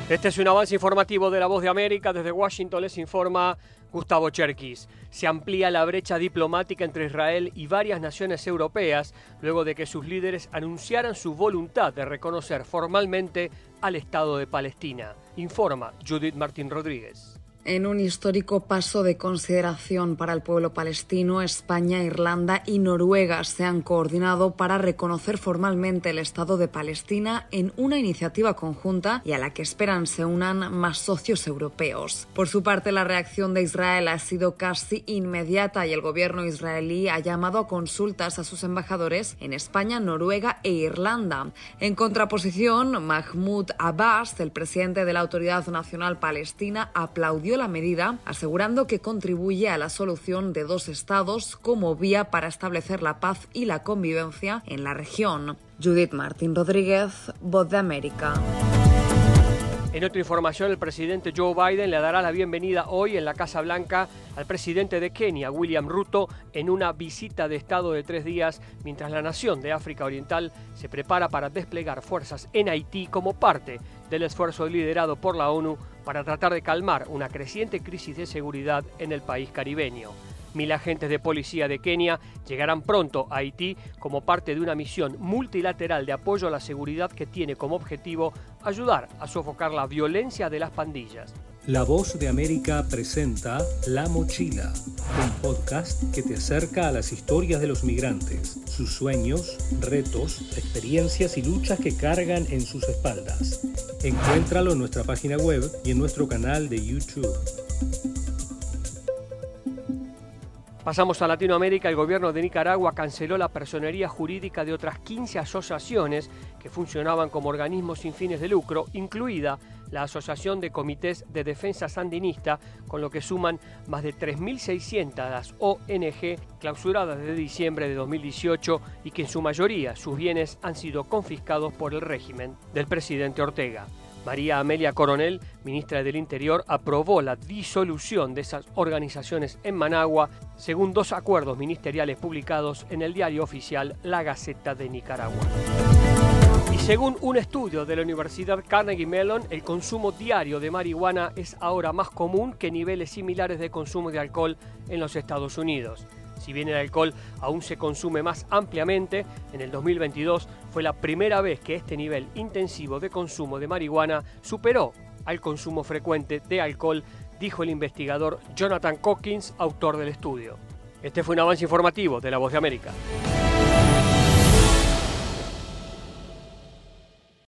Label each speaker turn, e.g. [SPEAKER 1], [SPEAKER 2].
[SPEAKER 1] Este es un avance informativo de La Voz de América. Desde Washington les informa Gustavo Cherkis. Se amplía la brecha diplomática entre Israel y varias naciones europeas luego de que sus líderes anunciaran su voluntad de reconocer formalmente al Estado de Palestina. Informa Judith Martín Rodríguez.
[SPEAKER 2] En un histórico paso de consideración para el pueblo palestino, España, Irlanda y Noruega se han coordinado para reconocer formalmente el Estado de Palestina en una iniciativa conjunta y a la que esperan se unan más socios europeos. Por su parte, la reacción de Israel ha sido casi inmediata y el gobierno israelí ha llamado a consultas a sus embajadores en España, Noruega e Irlanda. En contraposición, Mahmoud Abbas, el presidente de la Autoridad Nacional Palestina, aplaudió la medida, asegurando que contribuye a la solución de dos estados como vía para establecer la paz y la convivencia en la región. Judith Martín Rodríguez, Voz de América.
[SPEAKER 1] En otra información, el presidente Joe Biden le dará la bienvenida hoy en la Casa Blanca al presidente de Kenia, William Ruto, en una visita de Estado de 3 días, mientras la nación de África Oriental se prepara para desplegar fuerzas en Haití como parte del esfuerzo liderado por la ONU para tratar de calmar una creciente crisis de seguridad en el país caribeño. 1.000 agentes de policía de Kenia llegarán pronto a Haití como parte de una misión multilateral de apoyo a la seguridad que tiene como objetivo ayudar a sofocar la violencia de las pandillas.
[SPEAKER 3] La Voz de América presenta La Mochila, un podcast que te acerca a las historias de los migrantes, sus sueños, retos, experiencias y luchas que cargan en sus espaldas. Encuéntralo en nuestra página web y en nuestro canal de YouTube.
[SPEAKER 1] Pasamos a Latinoamérica. El gobierno de Nicaragua canceló la personería jurídica de otras 15 asociaciones que funcionaban como organismos sin fines de lucro, incluida la Asociación de Comités de Defensa Sandinista, con lo que suman más de 3.600 ONG clausuradas desde diciembre de 2018 y que en su mayoría sus bienes han sido confiscados por el régimen del presidente Ortega. María Amelia Coronel, ministra del Interior, aprobó la disolución de esas organizaciones en Managua, según 2 acuerdos ministeriales publicados en el diario oficial La Gaceta de Nicaragua. Y según un estudio de la Universidad Carnegie Mellon, el consumo diario de marihuana es ahora más común que niveles similares de consumo de alcohol en los Estados Unidos. Si bien el alcohol aún se consume más ampliamente, en el 2022 fue la primera vez que este nivel intensivo de consumo de marihuana superó al consumo frecuente de alcohol, dijo el investigador Jonathan Cockins, autor del estudio. Este fue un avance informativo de La Voz de América.